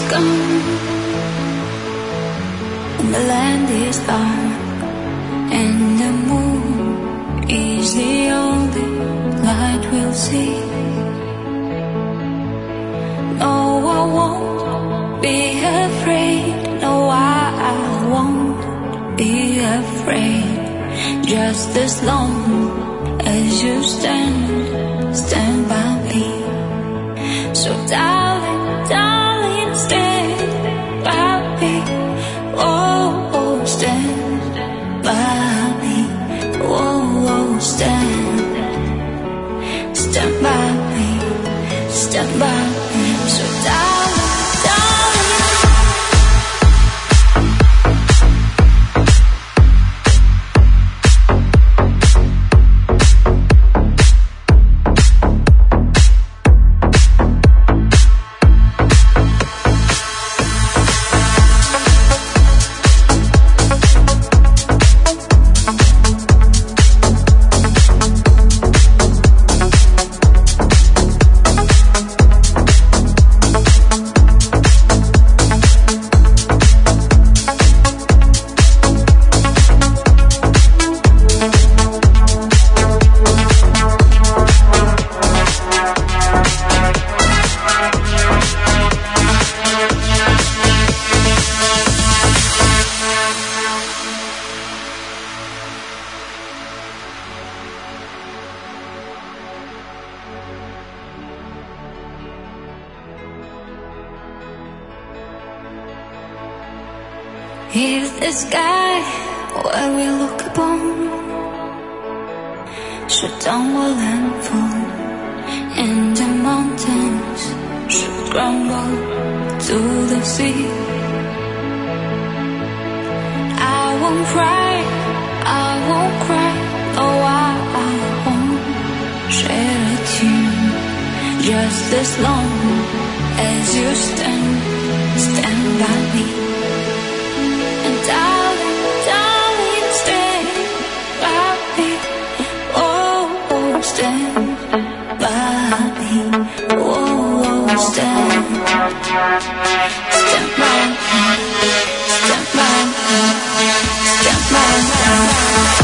gone, and the land is dark, and the moon is the only light we'll see. No, I won't be afraid. No, I won't be afraid. Just as long as you stand by me. So darling, darling, stand by me. Oh, oh, stand by me. Oh, oh, stand by me. Stand by me. So darling, darling. If the sky where we look upon should tumble and fall, and the mountains should crumble to the sea, I won't cry, I won't cry. No, I won't shed a tear. Just as long as you stand by me. Darling, darling, stand by me. Oh, oh, stand by me. Oh, oh, stand by me. Stand by me. Stand by me.